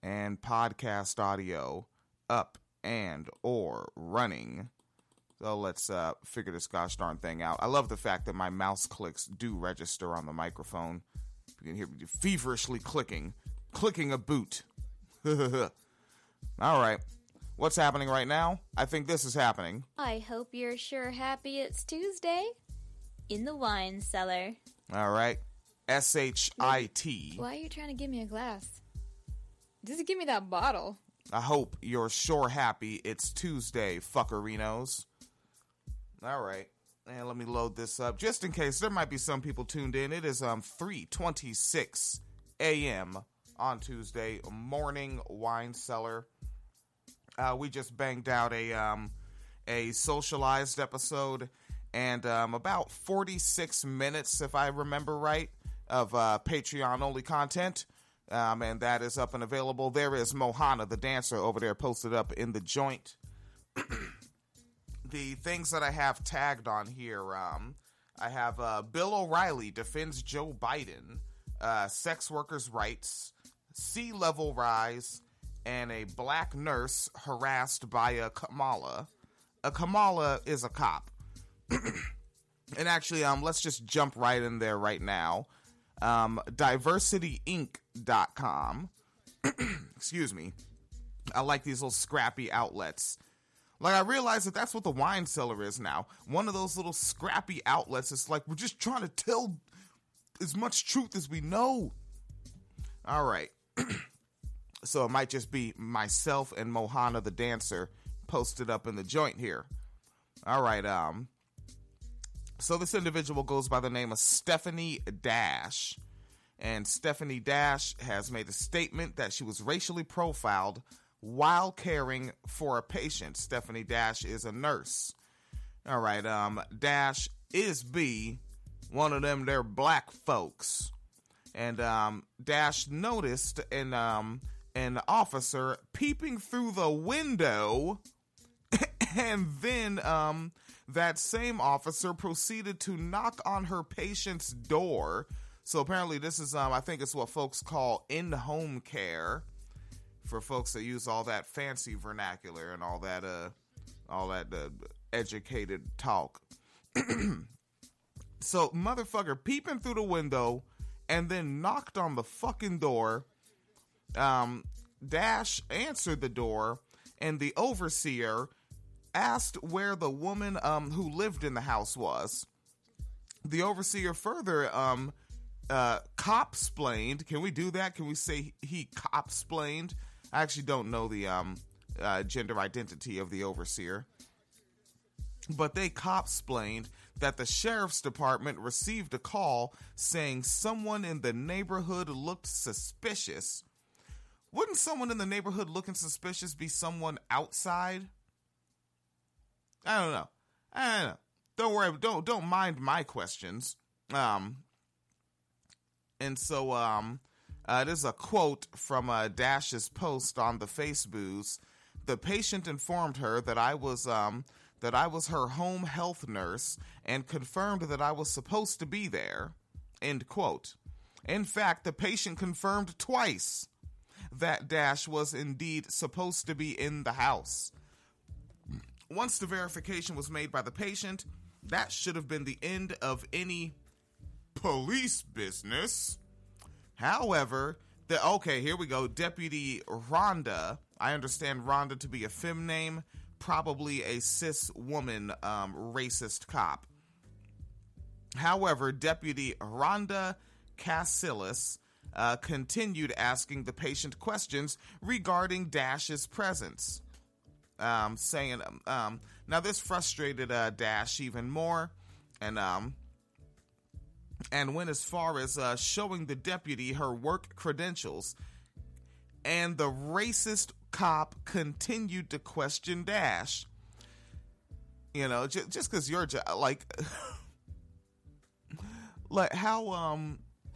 and podcast audio up and or running. So let's figure this gosh darn thing out. I love the fact that my mouse clicks do register on the microphone. You can hear me feverishly clicking a boot. All right. What's happening right now? I think this is happening. I hope you're sure happy it's Tuesday. In the wine cellar. All right. S-H-I-T. Why are you trying to give me a glass? Just give me that bottle. I hope you're sure happy it's Tuesday, fuckerinos. All right. And let me load this up. Just in case, there might be some people tuned in. It is 3:26 a.m. on Tuesday morning, wine cellar. We just banged out a socialized episode and about 46 minutes, if I remember right, of Patreon-only content. And that is up and available. There is Mohana, the dancer, over there posted up in the joint. The things that I have tagged on here, I have Bill O'Reilly defends Joe Biden, sex workers' rights, sea level rise, and a black nurse harassed by a Kamala. A Kamala is a cop. And actually, let's just jump right in there right now. DiversityInc.com. Excuse me. I like these little scrappy outlets. Like, I realize that that's what the wine cellar is now. One of those little scrappy outlets. It's like, we're just trying to tell as much truth as we know. All right. So it might just be myself and Mohana the dancer posted up in the joint here. All right. So this individual goes by the name of Stephanie Dash. And Stephanie Dash has made a statement that she was racially profiled while caring for a patient. Stephanie Dash is a nurse. All right. Dash is one of them there black folks. And Dash noticed an officer peeping through the window, and then that same officer proceeded to knock on her patient's door. So apparently this is, I think it's what folks call in-home care, for folks that use all that fancy vernacular and all that educated talk. So motherfucker peeping through the window and then knocked on the fucking door. Dash answered the door, and the overseer asked where the woman who lived in the house was. The overseer further cop-splained. Can we do that? Can we say he cop-splained? I actually don't know the gender identity of the overseer. But they cop-splained that the sheriff's department received a call saying someone in the neighborhood looked suspicious. Wouldn't someone in the neighborhood looking suspicious be someone outside? I don't know. Don't worry. Don't mind my questions. And so, this is a quote from Dash's post on the Facebooks. The patient informed her that I was her home health nurse and confirmed that I was supposed to be there. End quote. In fact, the patient confirmed twice that Dash was indeed supposed to be in the house. Once the verification was made by the patient, that should have been the end of any police business. However, here we go. Deputy Rhonda, I understand Rhonda to be a femme name, probably a cis woman racist cop. However, Deputy Rhonda Casillas continued asking the patient questions regarding Dash's presence. Saying, now this frustrated Dash even more, and went as far as showing the deputy her work credentials. And the racist cop continued to question Dash. You know, just because you're like how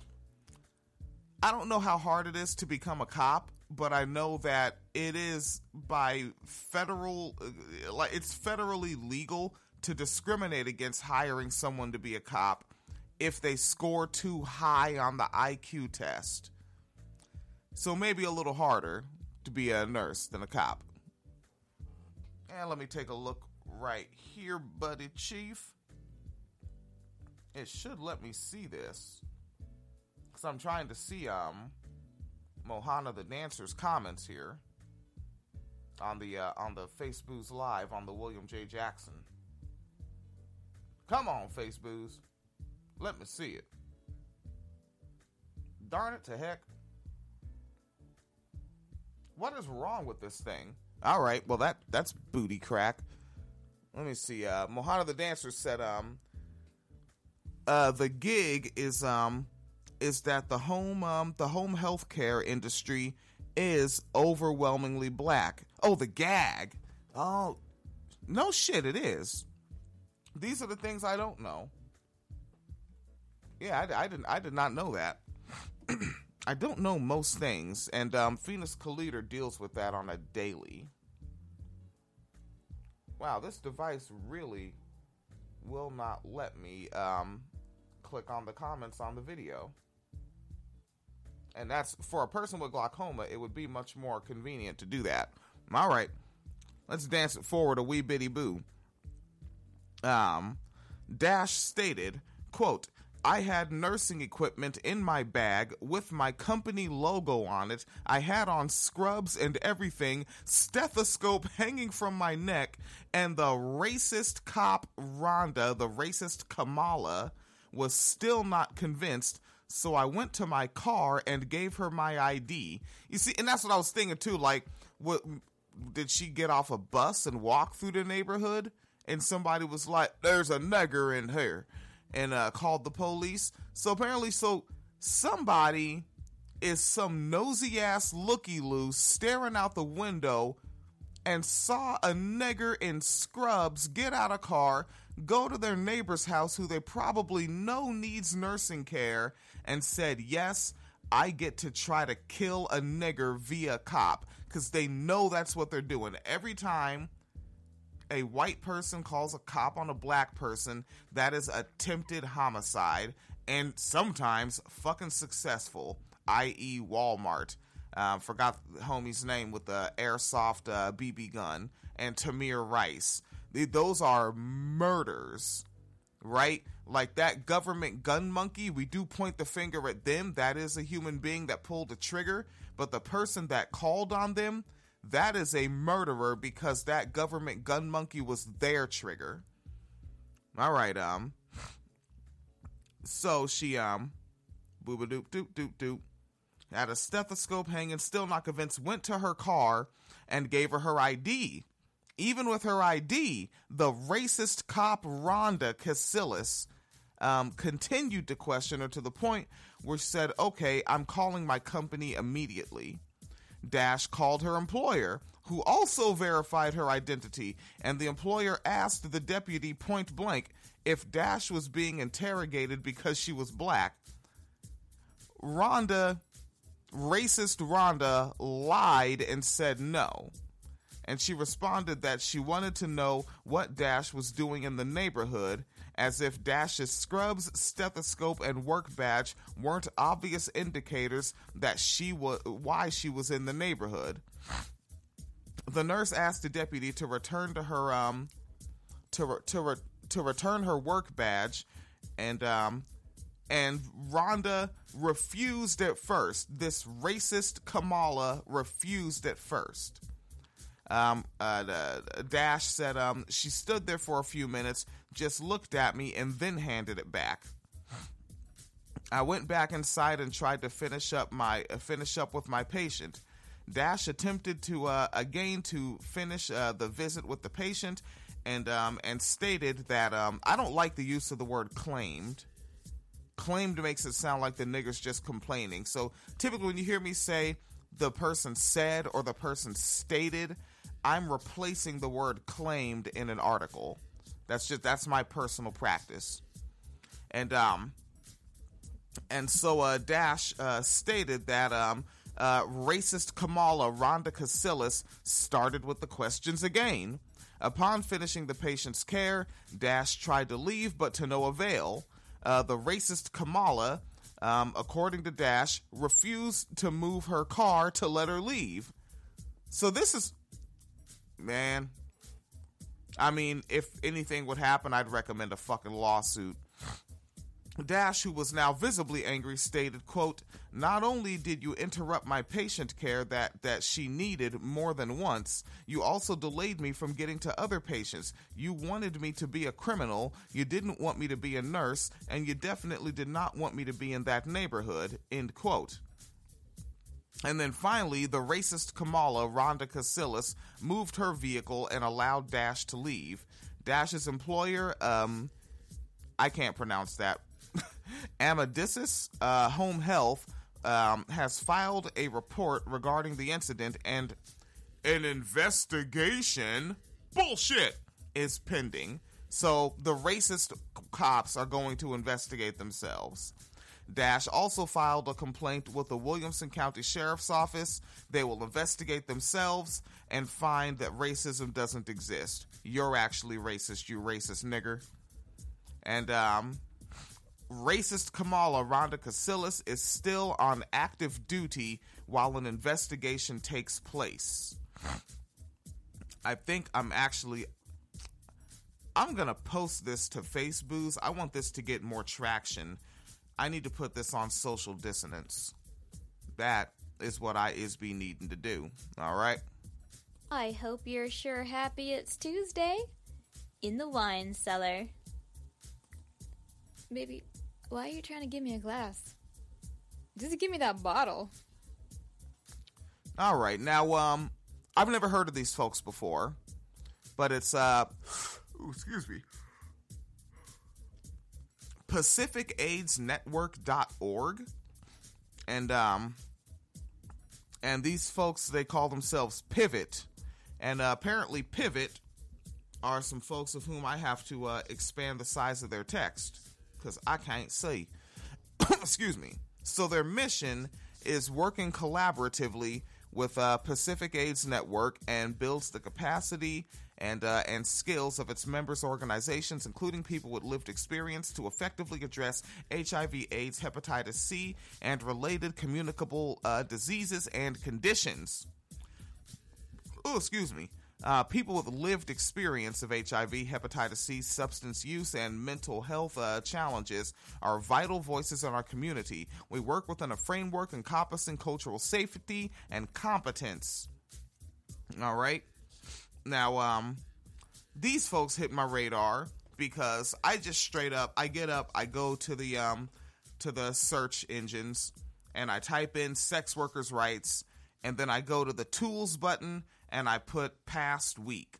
I don't know how hard it is to become a cop, but I know that it is by federal, it's federally legal to discriminate against hiring someone to be a cop if they score too high on the IQ test. So maybe a little harder. to be a nurse than a cop. And let me take a look right here, buddy chief. It should let me see this, because I'm trying to see Mohana the Dancer's comments here on the Facebooks Live on the William J. Jackson. Come on, Facebooks. Let me see it. Darn it to heck. What is wrong with this thing? All right, well that's booty crack. Let me see. Mohana the Dancer said the gig is that the home health care industry is overwhelmingly black. Oh, the gag. Oh, no shit, it is. These are the things I don't know. Yeah, I did not know that. I don't know most things, and Phoenix Collider deals with that on a daily. Wow, this device really will not let me click on the comments on the video. And that's, for a person with glaucoma, it would be much more convenient to do that. All right, let's dance it forward a wee bitty boo. Dash stated, quote, I had nursing equipment in my bag with my company logo on it. I had on scrubs and everything, stethoscope hanging from my neck, and the racist cop Rhonda, the racist Kamala, was still not convinced, so I went to my car and gave her my ID. You see, and that's what I was thinking too, like, what, did she get off a bus and walk through the neighborhood? And somebody was like, there's a nigger in here. And called the police. So apparently, somebody is some nosy ass looky-loo staring out the window and saw a nigger in scrubs get out of car, go to their neighbor's house who they probably know needs nursing care, and said, yes, I get to try to kill a nigger via cop, because they know that's what they're doing. Every time a white person calls a cop on a black person, that is attempted homicide, and sometimes fucking successful, i.e. Walmart. Forgot the homie's name with the airsoft BB gun, and Tamir Rice. Those are murders, right? Like that government gun monkey, we do point the finger at them. That is a human being that pulled the trigger, but the person that called on them, that is a murderer, because that government gun monkey was their trigger. All right, so she, booba-doop-doop-doop-doop, had a stethoscope hanging, still not convinced, went to her car and gave her ID. Even with her ID, the racist cop Rhonda Casillas continued to question her to the point where she said, okay, I'm calling my company immediately. Dash called her employer, who also verified her identity, and the employer asked the deputy point blank if Dash was being interrogated because she was black. Rhonda, racist Rhonda, lied and said no. And she responded that she wanted to know what Dash was doing in the neighborhood, as if Dash's scrubs, stethoscope, and work badge weren't obvious indicators that why she was in the neighborhood. The nurse asked the deputy to return to her to return her work badge, and Rhonda refused at first. This racist Kamala refused at first. Dash said she stood there for a few minutes, just looked at me, and then handed it back. I went back inside and tried to finish up with my patient. Dash attempted to again to finish the visit with the patient, and stated that I don't like the use of the word claimed. Claimed makes it sound like the nigger's just complaining. So typically when you hear me say the person said or the person stated, I'm replacing the word claimed in an article. That's my personal practice. And so Dash stated that racist Kamala Rhonda Casillas started with the questions again. Upon finishing the patient's care, Dash tried to leave, but to no avail. The racist Kamala, according to Dash, refused to move her car to let her leave. So this is, man, I mean, if anything would happen, I'd recommend a fucking lawsuit. Dash, who was now visibly angry, stated, quote, "Not only did you interrupt my patient care that she needed more than once, you also delayed me from getting to other patients. You wanted me to be a criminal, you didn't want me to be a nurse, and you definitely did not want me to be in that neighborhood," end quote. And then finally, the racist Kamala, Rhonda Casillas, moved her vehicle and allowed Dash to leave. Dash's employer, I can't pronounce that, Amadeus Home Health, has filed a report regarding the incident, and an investigation, bullshit, is pending. So the racist cops are going to investigate themselves. Dash also filed a complaint with the Williamson County Sheriff's Office. They will investigate themselves and find that racism doesn't exist. You're actually racist, you racist nigger. And racist Kamala, Rhonda Casillas, is still on active duty while an investigation takes place. I think I'm gonna post this to Facebook. I want this to get more traction. I need to put this on Social Dissonance. That is what I be needing to do. All right? I hope you're sure happy it's Tuesday in the wine cellar. Baby, why are you trying to give me a glass? Just give me that bottle. All right. Now, I've never heard of these folks before, but it's, excuse me, PacificAIDSNetwork.org. And these folks, they call themselves Pivot. And apparently Pivot are some folks of whom I have to expand the size of their text because I can't see. Excuse me. So their mission is working collaboratively with Pacific AIDS Network and builds the capacity and skills of its members' organizations, including people with lived experience, to effectively address HIV, AIDS, hepatitis C, and related communicable diseases and conditions. Oh, excuse me. People with lived experience of HIV, hepatitis C, substance use, and mental health challenges are vital voices in our community. We work within a framework encompassing cultural safety and competence. All right. Now, these folks hit my radar because I just straight up, I get up, I go to the search engines, and I type in sex workers' rights, and then I go to the tools button, and I put past week.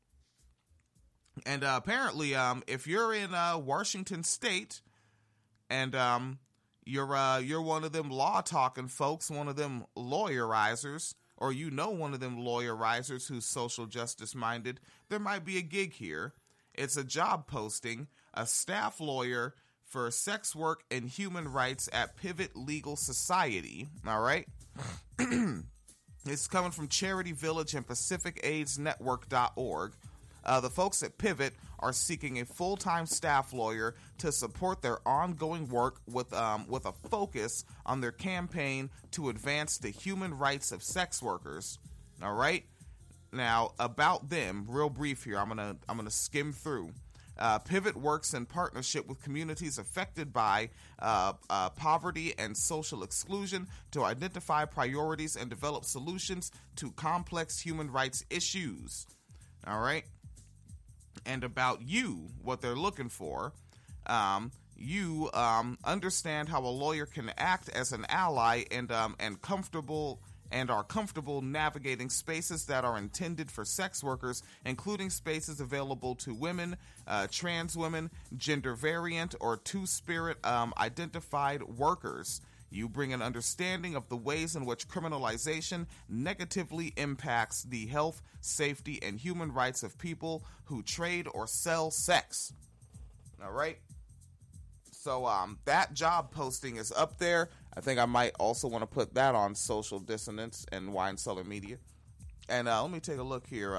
And apparently, if you're in Washington State, and you're one of them law-talking folks, one of them lawyerizers, or you know one of them lawyerizers who's social justice minded, there might be a gig here. It's a job posting, a staff lawyer for sex work and human rights at Pivot Legal Society. All right. It's coming from Charity Village and PacificAIDSNetwork.org. The folks at Pivot are seeking a full-time staff lawyer to support their ongoing work with a focus on their campaign to advance the human rights of sex workers. All right. Now, about them, real brief here. I'm gonna skim through. Pivot works in partnership with communities affected by poverty and social exclusion to identify priorities and develop solutions to complex human rights issues. All right. And about you, what they're looking for, you understand how a lawyer can act as an ally and are comfortable navigating spaces that are intended for sex workers, including spaces available to women, trans women, gender variant, or two-spirit identified workers. You bring an understanding of the ways in which criminalization negatively impacts the health, safety, and human rights of people who trade or sell sex. All right? So that job posting is up there. I think I might also want to put that on Social Dissonance and Wine Cellar Media. And let me take a look here.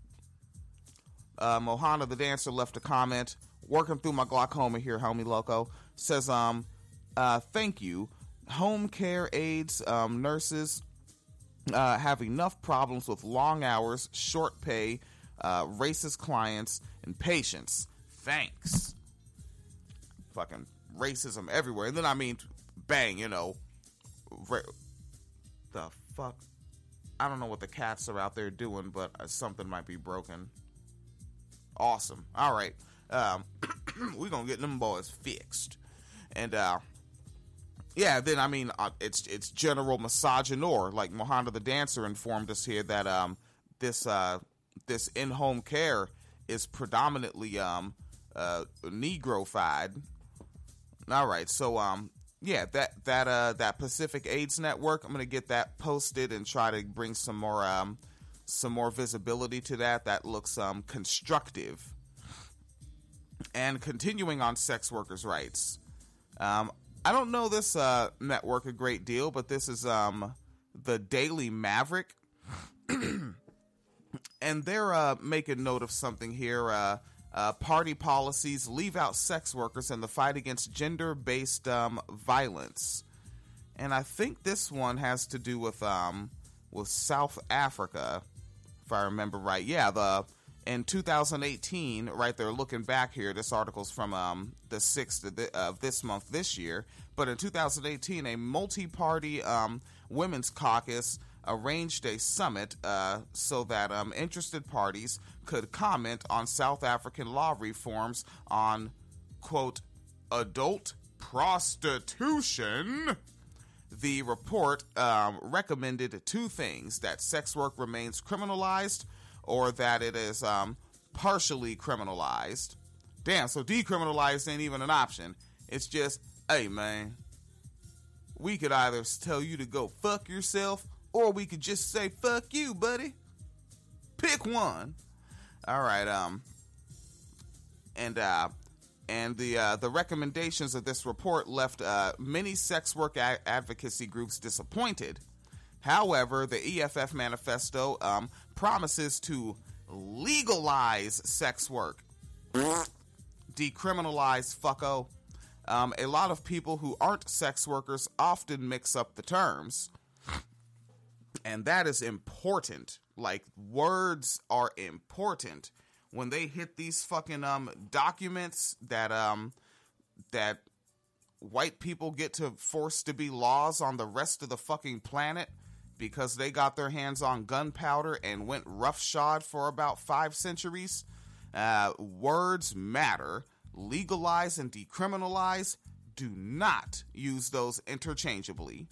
Mohana the Dancer left a comment. Working through my glaucoma here, homie loco. Says, thank you. Home care aides, nurses, have enough problems with long hours, short pay, racist clients, and patients. Thanks. Fucking racism everywhere. And then, I mean, bang, the fuck? I don't know what the cats are out there doing, but something might be broken. Awesome. All right. We're going to get them boys fixed. And, yeah, then, I mean, it's general misogynoir. Like Mohana the Dancer informed us here that this in-home care is predominantly Negrofied. All right, so yeah, that Pacific AIDS Network, I'm gonna get that posted and try to bring some more visibility to that. That looks constructive. And continuing on sex workers' rights, I don't know this network a great deal, but this is the Daily Maverick, and they're making note of something here. Party policies leave out sex workers in the fight against gender-based violence. And I think this one has to do with South Africa, if I remember right. Yeah, in 2018, right, they're looking back here. This article's from the 6th of this month this year. But in 2018, a multi-party women's caucus arranged a summit so that interested parties could comment on South African law reforms on, quote, adult prostitution. The report recommended two things: that sex work remains criminalized, or that it is partially criminalized. Damn, so decriminalized ain't even an option. It's just, hey man, we could either tell you to go fuck yourself, or we could just say, fuck you, buddy. Pick one. All right, and the recommendations of this report left many sex work advocacy groups disappointed. However, the EFF manifesto promises to legalize sex work. Decriminalize, fucko. A lot of people who aren't sex workers often mix up the terms. And that is important. Like, words are important. When they hit these fucking documents that that white people get to force to be laws on the rest of the fucking planet because they got their hands on gunpowder and went roughshod for about 5 centuries, words matter. Legalize and decriminalize, do not use those interchangeably.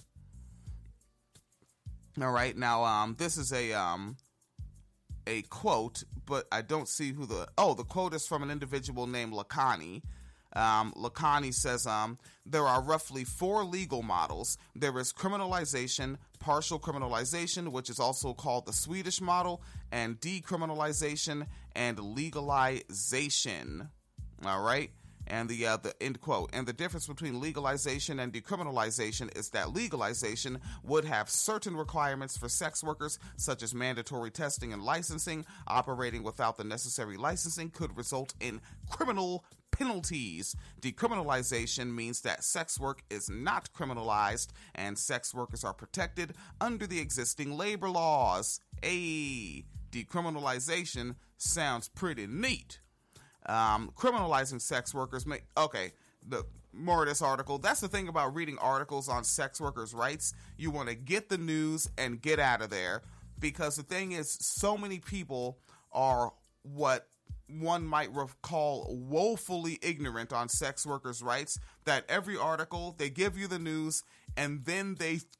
All right, now this is a quote, but I don't see who the quote is from an individual named Lakani. Lakani says there are roughly 4 legal models. There is criminalization, partial criminalization, which is also called the Swedish model, and decriminalization and legalization. All right. And the end quote. And the difference between legalization and decriminalization is that legalization would have certain requirements for sex workers, such as mandatory testing and licensing. Operating without the necessary licensing could result in criminal penalties. Decriminalization means that sex work is not criminalized and sex workers are protected under the existing labor laws. Decriminalization sounds pretty neat. Criminalizing sex workers the more of this article. That's the thing about reading articles on sex workers' rights. You want to get the news and get out of there, because the thing is, so many people are what one might call woefully ignorant on sex workers' rights, that every article, they give you the news and then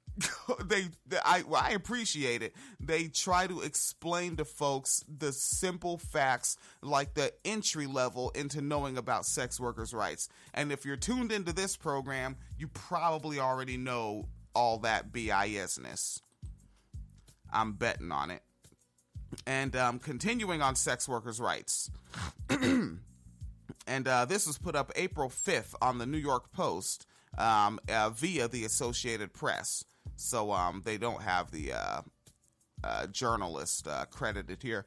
I appreciate it. They try to explain to folks the simple facts, like the entry level into knowing about sex workers' rights. And if you're tuned into this program, you probably already know all that BIS-ness. I'm betting on it. And continuing on sex workers' rights. And this was put up April 5th on the New York Post via the Associated Press. So they don't have the journalist credited here.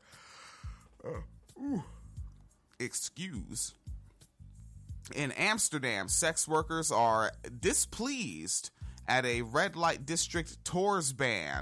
Excuse. In Amsterdam, sex workers are displeased at a red light district tours ban.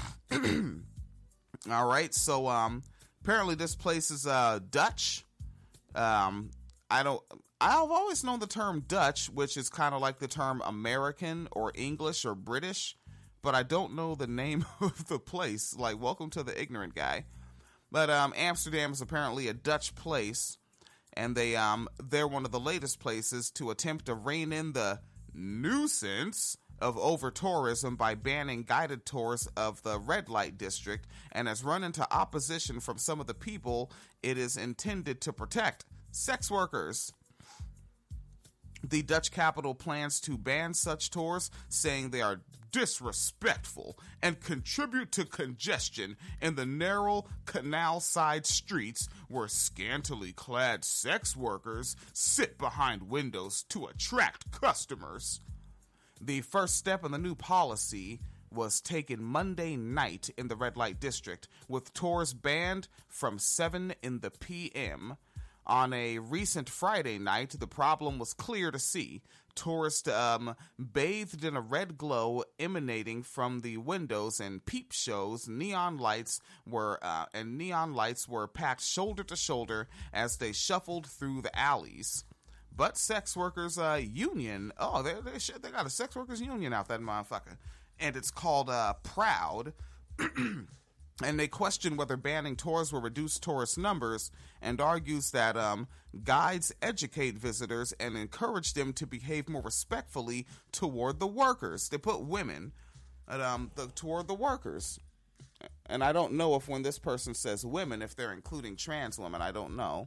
All right, so apparently this place is Dutch. I've always known the term Dutch, which is kind of like the term American or English or British, but I don't know the name of the place. Like, welcome to the ignorant guy. But Amsterdam is apparently a Dutch place, and they're one of the latest places to attempt to rein in the nuisance of over-tourism by banning guided tours of the red light district, and has run into opposition from some of the people it is intended to protect, sex workers. The Dutch capital plans to ban such tours, saying they are disrespectful and contribute to congestion in the narrow canal-side streets where scantily clad sex workers sit behind windows to attract customers. The first step in the new policy was taken Monday night in the red light district, with tours banned from 7 in the p.m. On a recent Friday night, the problem was clear to see. Tourists bathed in a red glow emanating from the windows, and peep shows, neon lights were packed shoulder to shoulder as they shuffled through the alleys. But sex workers union, they got a sex workers union out that motherfucker, and it's called Proud. And they question whether banning tours will reduce tourist numbers, and argues that guides educate visitors and encourage them to behave more respectfully toward the workers. They put women toward the workers. And I don't know if when this person says women, if they're including trans women. I don't know.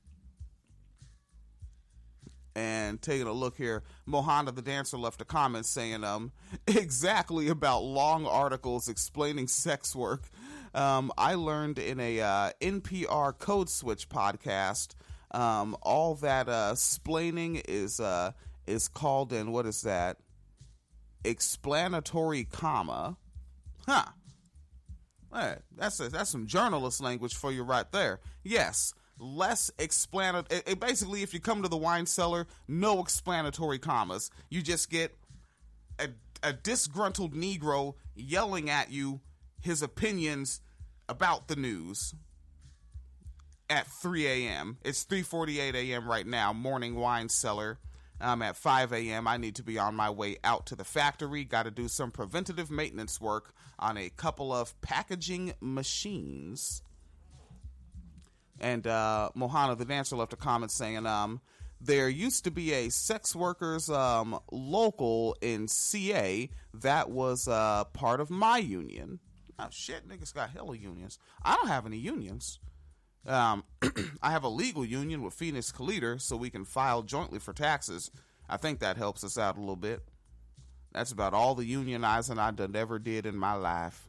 And taking a look here, Mohana the Dancer left a comment saying, exactly about long articles explaining sex work. I learned in a NPR Code Switch podcast, all that splaining is called in, what is that? Explanatory comma. Huh. Hey, that's some journalist language for you right there. Yes. Less explanatory. Basically, if you come to the wine cellar, no explanatory commas. You just get a disgruntled Negro yelling at you his opinions about the news at 3 a.m. It's 3:48 a.m. right now, morning wine cellar. At 5 a.m., I need to be on my way out to the factory. Got to do some preventative maintenance work on a couple of packaging machines. And Mohana the Dancer left a comment saying, there used to be a sex workers local in CA that was part of my union. Oh, shit, niggas got hella unions. I don't have any unions. I have a legal union with Phoenix Calida, so we can file jointly for taxes. I think that helps us out a little bit. That's about all the unionizing I ever did in my life.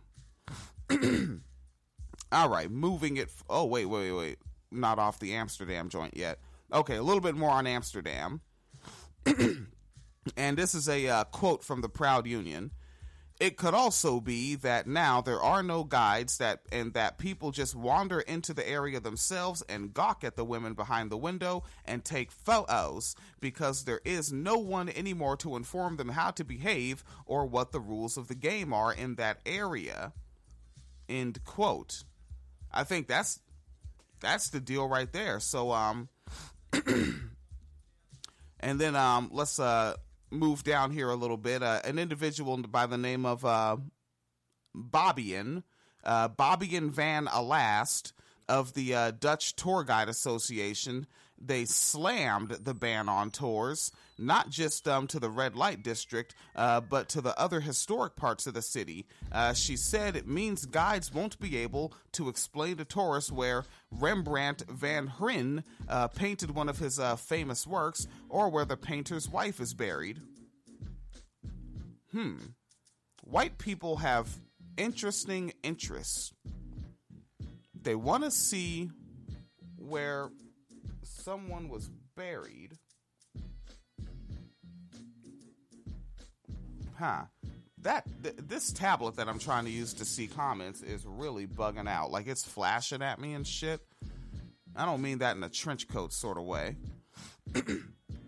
All right, moving it. Oh, wait. Not off the Amsterdam joint yet. Okay, a little bit more on Amsterdam. And this is a quote from the Proud Union. It could also be that now there are no guides that people just wander into the area themselves and gawk at the women behind the window and take photos because there is no one anymore to inform them how to behave or what the rules of the game are in that area. End quote. I think that's the deal right there. So, and then let's move down here a little bit. An individual by the name of Bobbien van Alast of the Dutch Tour Guide Association. They slammed the ban on tours, not just to the red light district, but to the other historic parts of the city. She said it means guides won't be able to explain to tourists where Rembrandt van Rijn painted one of his famous works, or where the painter's wife is buried. White people have interesting interests. They want to see where someone was buried. This tablet that I'm trying to use to see comments is really bugging out. Like, it's flashing at me and shit. I don't mean that in a trench coat sort of way.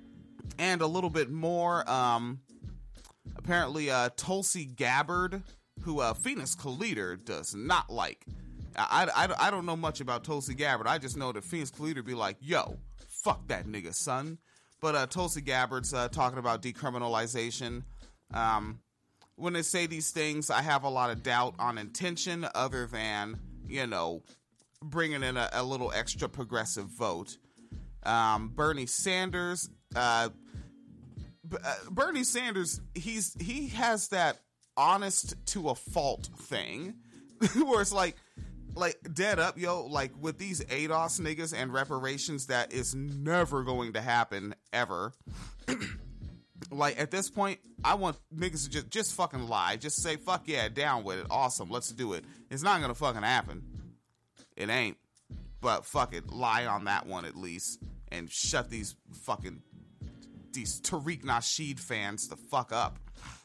And a little bit more, apparently Tulsi Gabbard who Phoenix Calida does not like. I don't know much about Tulsi Gabbard. I just know that Phoenix Calida be like, yo, fuck that nigga, son. But Tulsi Gabbard's talking about decriminalization. When they say these things, I have a lot of doubt on intention other than, bringing in a little extra progressive vote. Bernie Sanders, he has that honest to a fault thing where it's like dead up, yo, like with these ADOS niggas and reparations, that is never going to happen ever. Like at this point, I want niggas to just fucking lie. Just say, fuck yeah, down with it. Awesome. Let's do it. It's not going to fucking happen. It ain't. But fuck it. Lie on that one at least. And shut these Tariq Nasheed fans the fuck up.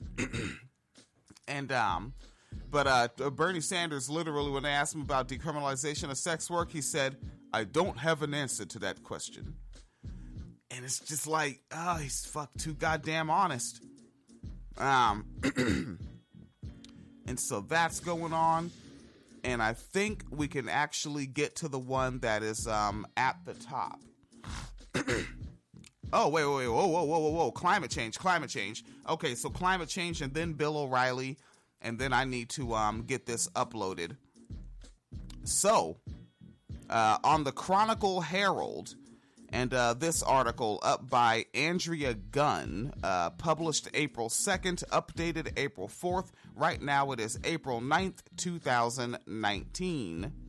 And, But Bernie Sanders, literally, when they asked him about decriminalization of sex work, he said, I don't have an answer to that question. And it's just like, oh, he's too goddamn honest. And so that's going on. And I think we can actually get to the one that is at the top. Oh, wait, whoa. Climate change. Okay, so climate change and then Bill O'Reilly. And then I need to get this uploaded. So, on the Chronicle Herald, and this article up by Andrea Gunn, published April 2nd, updated April 4th. Right now it is April 9th, 2019.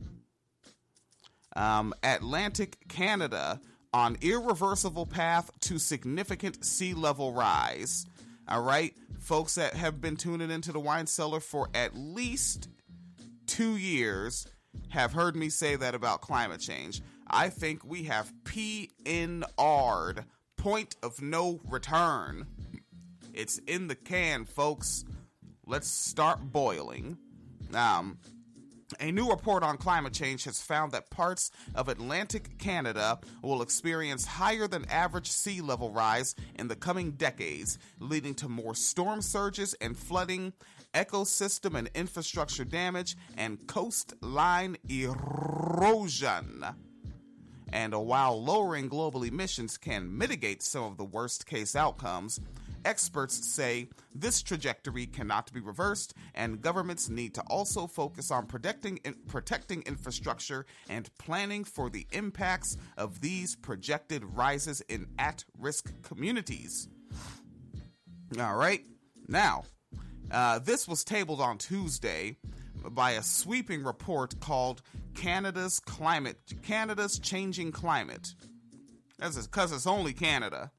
Atlantic Canada on irreversible path to significant sea level rise. All right, folks that have been tuning into the Wine Cellar for at least 2 years have heard me say that about climate change. I think we have PNR'd, point of no return. It's in the can, folks. Let's start boiling. A new report on climate change has found that parts of Atlantic Canada will experience higher than average sea level rise in the coming decades, leading to more storm surges and flooding, ecosystem and infrastructure damage, and coastline erosion. And while lowering global emissions can mitigate some of the worst case outcomes, experts say this trajectory cannot be reversed, and governments need to also focus on protecting infrastructure and planning for the impacts of these projected rises in at-risk communities. All right. Now, this was tabled on Tuesday by a sweeping report called Canada's Changing Climate. That's because it's only Canada.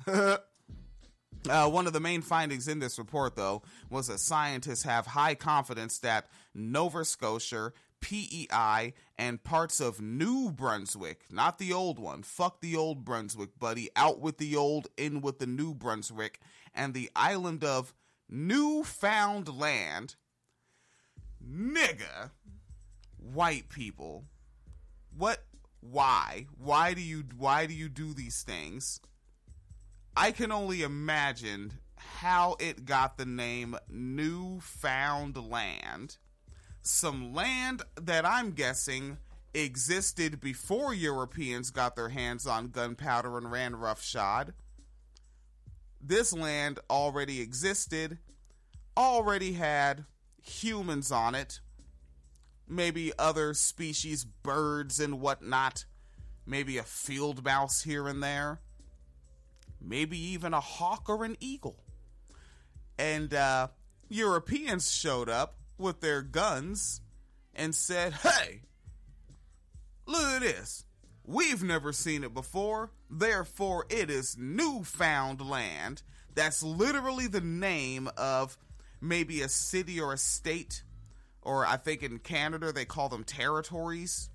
One of the main findings in this report, though, was that scientists have high confidence that Nova Scotia, PEI, and parts of New Brunswick, not the old one, fuck the old Brunswick, buddy, out with the old, in with the New Brunswick, and the island of Newfoundland, nigga, white people, what, why do you do these things? I can only imagine how it got the name Newfoundland. Some land that I'm guessing existed before Europeans got their hands on gunpowder and ran roughshod. This land already existed, already had humans on it, maybe other species, birds and whatnot, maybe a field mouse here and there. Maybe even a hawk or an eagle. And Europeans showed up with their guns and said, hey, look at this. We've never seen it before. Therefore, it is Newfoundland. That's literally the name of maybe a city or a state. Or I think in Canada they call them territories.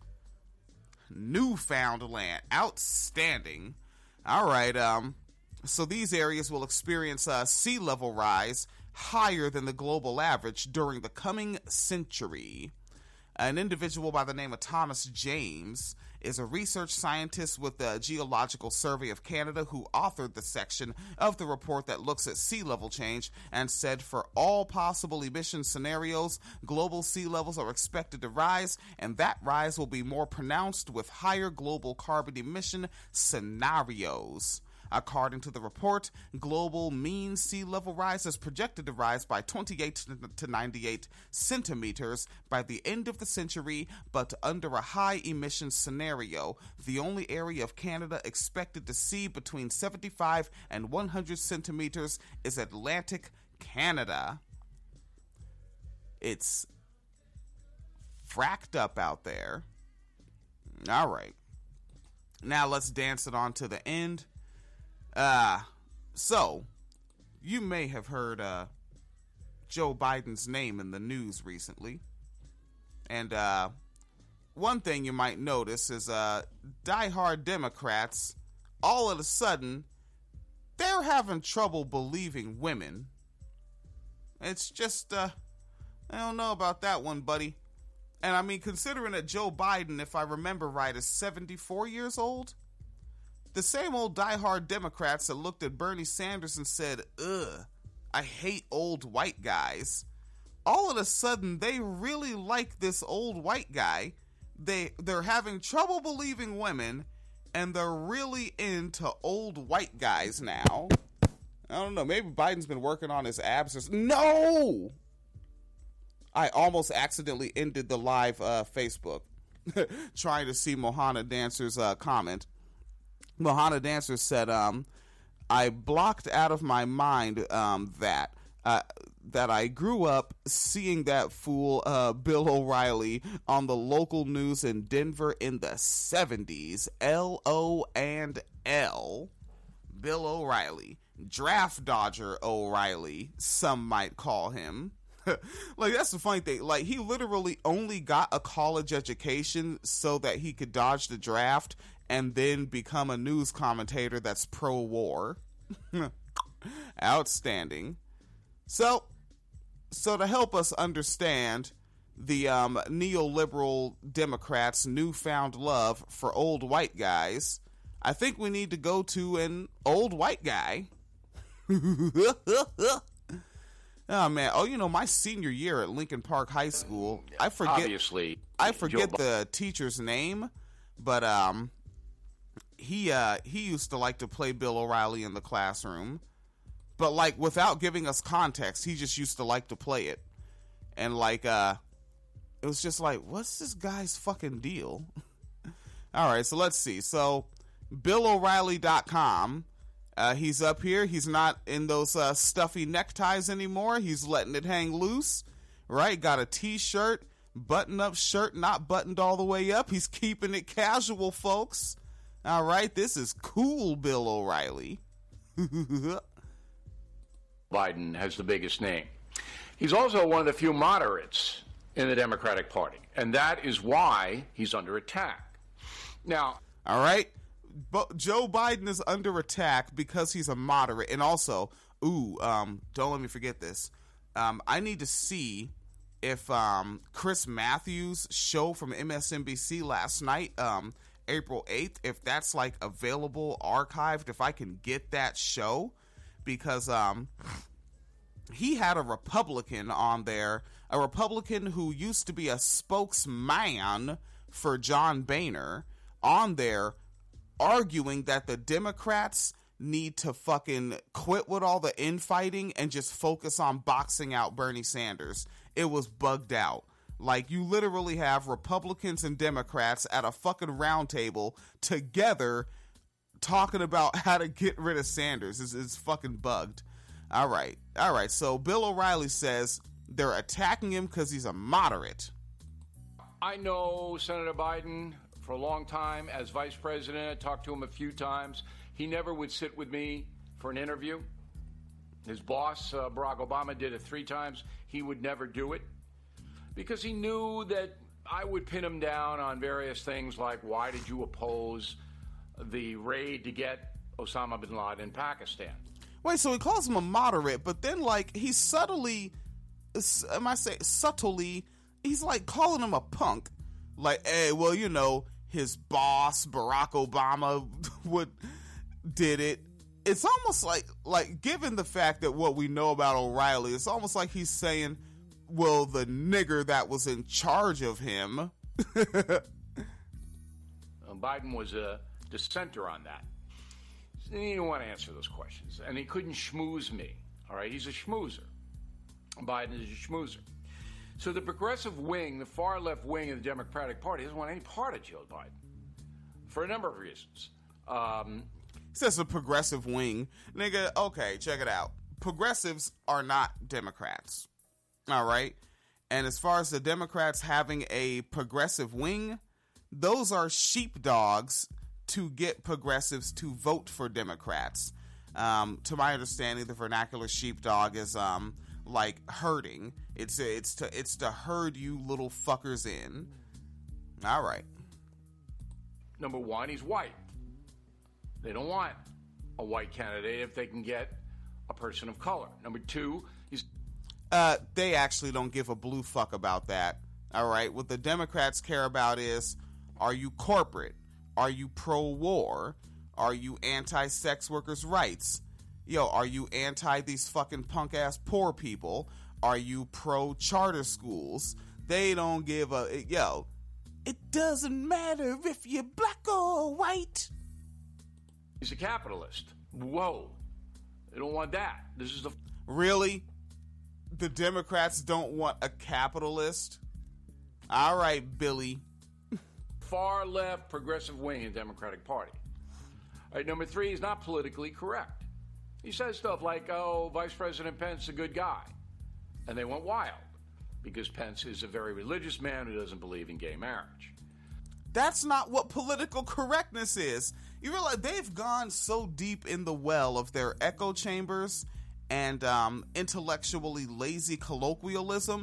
Newfoundland. Outstanding. All right, so these areas will experience a sea level rise higher than the global average during the coming century. An individual by the name of Thomas James is a research scientist with the Geological Survey of Canada who authored the section of the report that looks at sea level change and said for all possible emission scenarios, global sea levels are expected to rise, and that rise will be more pronounced with higher global carbon emission scenarios. According to the report, global mean sea level rise is projected to rise by 28 to 98 centimeters by the end of the century, but under a high emission scenario. The only area of Canada expected to see between 75 and 100 centimeters is Atlantic Canada. It's fracked up out there. All right. Now let's dance it on to the end. So, you may have heard Joe Biden's name in the news recently. And one thing you might notice is diehard Democrats, all of a sudden, they're having trouble believing women. It's just, I don't know about that one, buddy. And I mean, considering that Joe Biden, if I remember right, is 74 years old, the same old diehard Democrats that looked at Bernie Sanders and said, ugh, I hate old white guys. All of a sudden, they really like this old white guy. They're having trouble believing women, and they're really into old white guys now. I don't know, maybe Biden's been working on his abs or something. No! I almost accidentally ended the live Facebook trying to see Mohana Dancer's comment. Mohana Dancer said, I blocked out of my mind that I grew up seeing that fool Bill O'Reilly on the local news in Denver in the 70s. L-O&L. Bill O'Reilly. Draft Dodger O'Reilly, some might call him. Like, that's the funny thing. Like, he literally only got a college education so that he could dodge the draft and then become a news commentator that's pro-war. Outstanding. So to help us understand the neoliberal Democrats' newfound love for old white guys, I think we need to go to an old white guy. Oh, man. Oh, you know, my senior year at Lincoln Park High School, I forget the teacher's name, but he used to like to play Bill O'Reilly in the classroom, but like without giving us context, he just used to like to play it. And like it was just like, what's this guy's fucking deal? All right, so let's see. So BillO'Reilly.com, he's up here. He's not in those stuffy neckties anymore. He's letting it hang loose, right? Got a t-shirt, button-up shirt, not buttoned all the way up. He's keeping it casual, folks. All right, this is cool, Bill O'Reilly. Biden has the biggest name. He's also one of the few moderates in the Democratic Party, and that is why he's under attack. Now, all right, but Joe Biden is under attack because he's a moderate, and also, don't let me forget this. I need to see if Chris Matthews' show from MSNBC last night, April 8th, if that's like available, archived, if I can get that show, because he had a Republican on there, a Republican who used to be a spokesman for John Boehner, on there arguing that the Democrats need to fucking quit with all the infighting and just focus on boxing out Bernie Sanders. It was bugged out. Like, you literally have Republicans and Democrats at a fucking round table together talking about how to get rid of Sanders. It's fucking bugged. All right. So Bill O'Reilly says they're attacking him because he's a moderate. I know Senator Biden for a long time as vice president. I talked to him a few times. He never would sit with me for an interview. His boss, Barack Obama, did it 3 times. He would never do it because he knew that I would pin him down on various things like, why did you oppose the raid to get Osama bin Laden in Pakistan? Wait, so he calls him a moderate, but then, like, he subtly he's like calling him a punk. Like, hey, well, you know, his boss, Barack Obama, did it. It's almost like given the fact that what we know about O'Reilly, it's almost like he's saying, well, the nigger that was in charge of him. Biden was a dissenter on that. He didn't want to answer those questions, and he couldn't schmooze me. All right, he's a schmoozer. Biden is a schmoozer. So the progressive wing, the far left wing of the Democratic Party, doesn't want any part of Joe Biden for a number of reasons. Says a progressive wing. Nigga, okay, check it out. Progressives are not Democrats. All right? And as far as the Democrats having a progressive wing, those are sheepdogs to get progressives to vote for Democrats. To my understanding, the vernacular sheepdog is like herding. It's to herd you little fuckers in. All right. Number one, he's white. They don't want a white candidate if they can get a person of color. Number two, he's... They actually don't give a blue fuck about that. All right. What the Democrats care about is, are you corporate? Are you pro-war? Are you anti-sex workers' rights? Yo, are you anti these fucking punk-ass poor people? Are you pro-charter schools? They don't give a... Yo, it doesn't matter if you're black or white. He's a capitalist. Whoa. They don't want that. This is the... Really? The Democrats don't want a capitalist? All right, Billy. Far left progressive wing in the Democratic Party. All right, number three, he's not politically correct. He says stuff like, oh, Vice President Pence is a good guy. And they went wild because Pence is a very religious man who doesn't believe in gay marriage. That's not what political correctness is. You realize they've gone so deep in the well of their echo chambers and intellectually lazy colloquialism.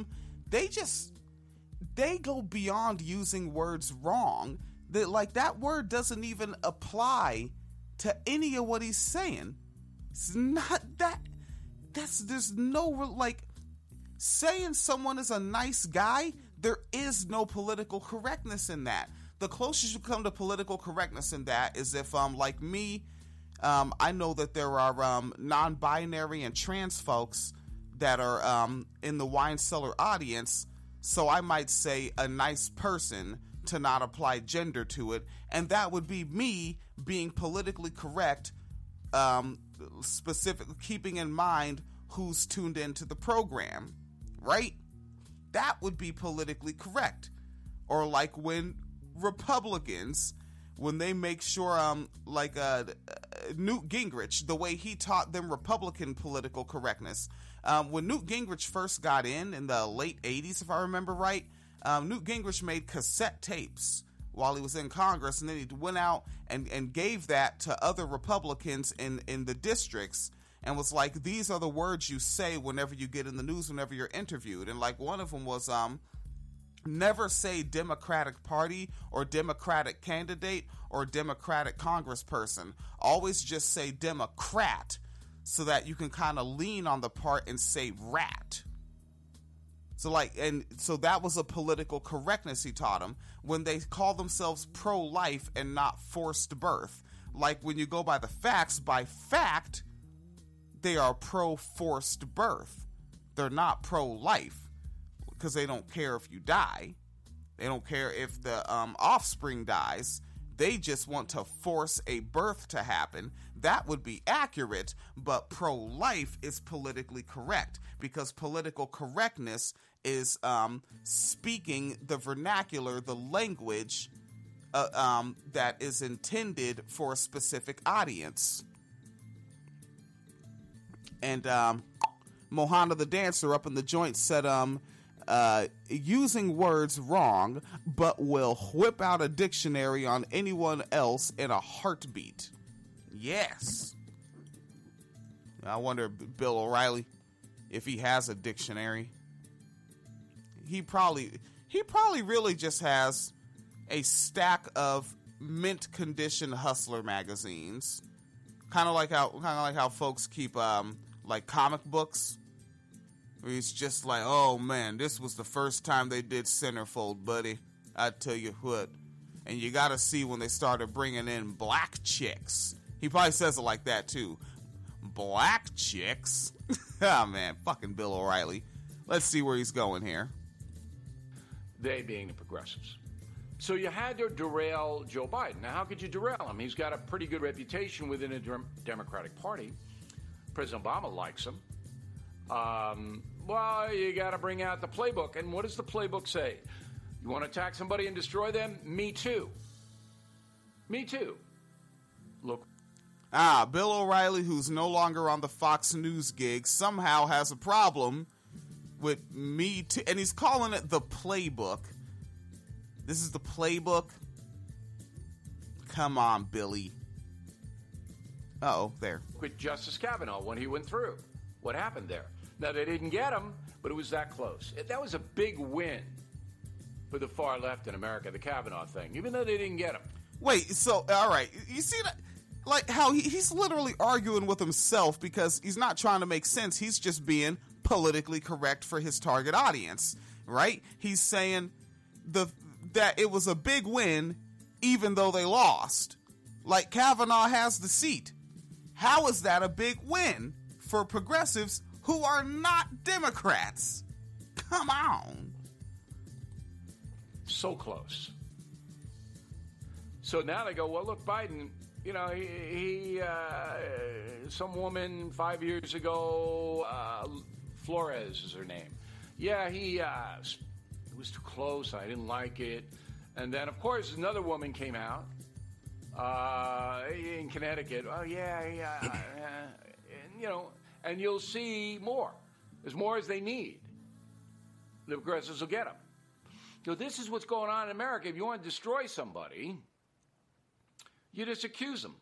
They go beyond using words wrong. That word doesn't even apply to any of what he's saying. It's not that. There's no, like, saying someone is a nice guy, there is no political correctness in that. The closest you come to political correctness in that is if, like me, I know that there are non-binary and trans folks that are in the Wine Cellar audience, so I might say a nice person to not apply gender to it, and that would be me being politically correct, specifically keeping in mind who's tuned into the program, right? That would be politically correct. Or like when Republicans, when they make sure, Newt Gingrich, the way he taught them Republican political correctness. When Newt Gingrich first got in the late 80s, if I remember right, Newt Gingrich made cassette tapes while he was in Congress, and then he went out and gave that to other Republicans in the districts, and was like, these are the words you say whenever you get in the news, whenever you're interviewed. And like one of them was, never say Democratic Party or Democratic candidate or Democratic congressperson. Always just say Democrat, so that you can kind of lean on the part and say rat. So that was a political correctness he taught them when they call themselves pro-life and not forced birth. Like when you go by the facts, by fact, they are pro-forced birth. They're not pro-life because they don't care if you die. They don't care if the offspring dies. They just want to force a birth to happen. That would be accurate, but pro-life is politically correct because political correctness is speaking the vernacular, the language that is intended for a specific audience. And Mohana the dancer up in the joint said, using words wrong, but will whip out a dictionary on anyone else in a heartbeat. Yes. I wonder, Bill O'Reilly, if he has a dictionary. He probably really just has a stack of mint condition Hustler magazines. Kind of like how folks keep like comic books. He's just like, oh man, this was the first time they did centerfold, buddy. I tell you what. And you gotta see when they started bringing in black chicks. He probably says it like that too. Black chicks? Oh man, fucking Bill O'Reilly. Let's see where he's going here. They being the progressives. So you had to derail Joe Biden. Now, how could you derail him? He's got a pretty good reputation within the Democratic Party. President Obama likes him. Well, you got to bring out the playbook. And what does the playbook say? You want to attack somebody and destroy them? Me too. Me too. Look. Bill O'Reilly, who's no longer on the Fox News gig, somehow has a problem with Me Too. And he's calling it the playbook. This is the playbook. Come on, Billy. Uh-oh, there. With Justice Kavanaugh when he went through. What happened there? Now, they didn't get him, but it was that close. That was a big win for the far left in America, the Kavanaugh thing, even though they didn't get him. Wait, so, all right. You see that? Like how he's literally arguing with himself because he's not trying to make sense. He's just being politically correct for his target audience, right? He's saying that it was a big win even though they lost. Like Kavanaugh has the seat. How is that a big win for progressives who are not Democrats? Come on. So close. So now they go, well, look, Biden, you know, he some woman 5 years ago, Flores is her name. Yeah, it was too close. I didn't like it. And then, of course, another woman came out in Connecticut. Oh, yeah. And, you know, and you'll see more. As more as they need. The progressives will get them. So this is what's going on in America. If you want to destroy somebody, you just accuse them.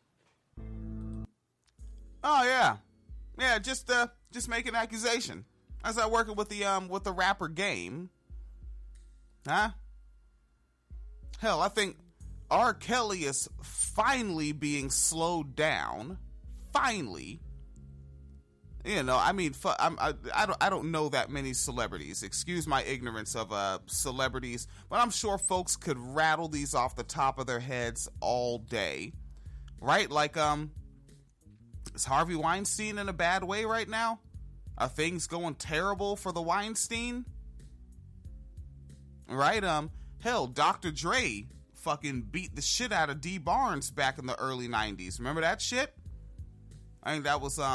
Oh yeah, just make an accusation. How's that working with the rapper Game? Huh? Hell, I think R. Kelly is finally being slowed down. Finally. You know, I mean, I don't know that many celebrities. Excuse my ignorance of celebrities, but I'm sure folks could rattle these off the top of their heads all day, right? Like, is Harvey Weinstein in a bad way right now? Are things going terrible for the Weinstein? Right? Hell, Dr. Dre fucking beat the shit out of D. Barnes back in the early 90s. Remember that shit? I think that was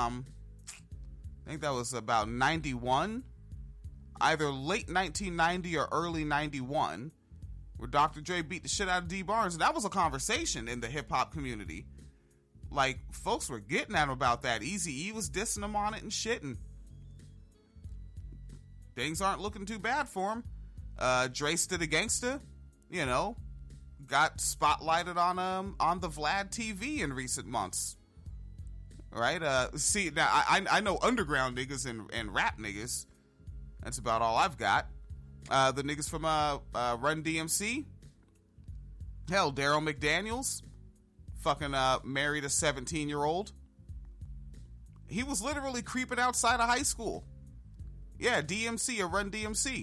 about 91, either late 1990 or early 91, where Dr. Dre beat the shit out of D. Barnes. And that was a conversation in the hip-hop community. Like, folks were getting at him about that. Eazy-E was dissing him on it and shit, and things aren't looking too bad for him. Drace to the Gangsta, you know, got spotlighted on the Vlad TV in recent months. Right? See, now I know underground niggas and rap niggas. That's about all I've got. The niggas from Run DMC. Hell, Daryl McDaniels. Fucking married a 17-year-old. He was literally creeping outside of high school. Yeah, DMC or Run DMC.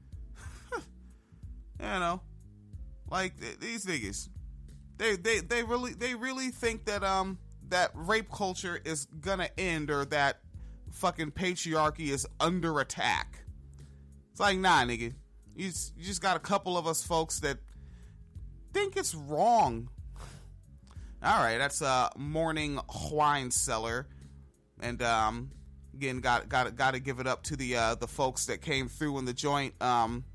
You know, like these niggas. They really think that that rape culture is gonna end, or that fucking patriarchy is under attack. It's like, nah, nigga. You just got a couple of us folks that think it's wrong. All right, that's Morning Wine Cellar, and again, got to give it up to the folks that came through in the joint on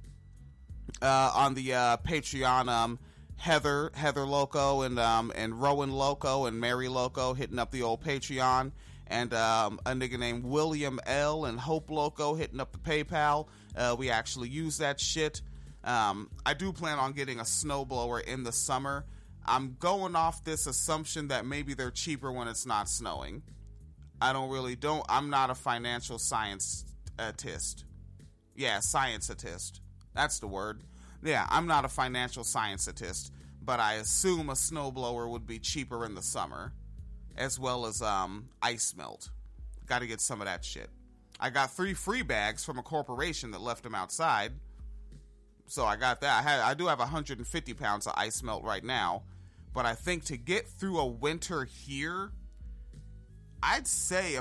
the Patreon. Heather Loco and Rowan Loco and Mary Loco hitting up the old Patreon, and a nigga named William L and Hope Loco hitting up the PayPal. We actually use that shit. I do plan on getting a snowblower in the summer. I'm going off this assumption that maybe they're cheaper when it's not snowing. I'm not a financial scientist. Yeah, scientist. That's the word. Yeah, I'm not a financial scientist, but I assume a snowblower would be cheaper in the summer, as well as ice melt. Got to get some of that shit. I got 3 free bags from a corporation that left them outside. So I got that. I do have 150 pounds of ice melt right now. But I think to get through a winter here, I'd say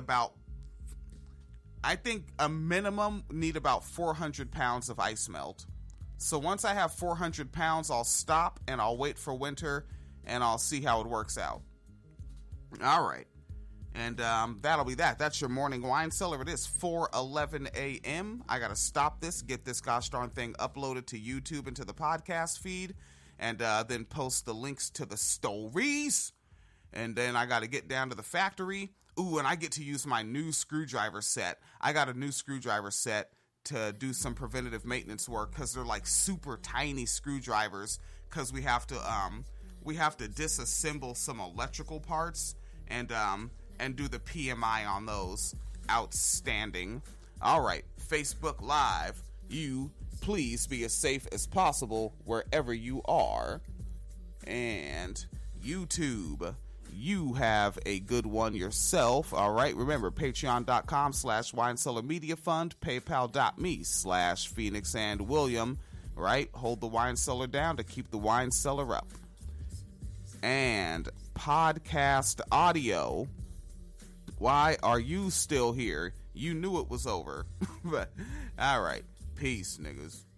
I think a minimum need about 400 pounds of ice melt. So once I have 400 pounds, I'll stop and I'll wait for winter and I'll see how it works out. All right. And that'll be that. That's your morning wine cellar. It is 4:11 a.m. I got to stop this, get this gosh darn thing uploaded to YouTube and to the podcast feed, and then post the links to the stories. And then I got to get down to the factory. Ooh, and I get to use my new screwdriver set. I got a new screwdriver set to do some preventative maintenance work because they're like super tiny screwdrivers because we have to disassemble some electrical parts and do the PMI on those. Outstanding. All right, Facebook Live. You please be as safe as possible wherever you are. And YouTube, you have a good one yourself. All right, remember, patreon.com/winecellarmediafund, paypal.me/Phoenix and William. Right, hold the wine cellar down to keep the wine cellar up. And podcast audio. Why are you still here? You knew it was over. But all right, peace, niggas.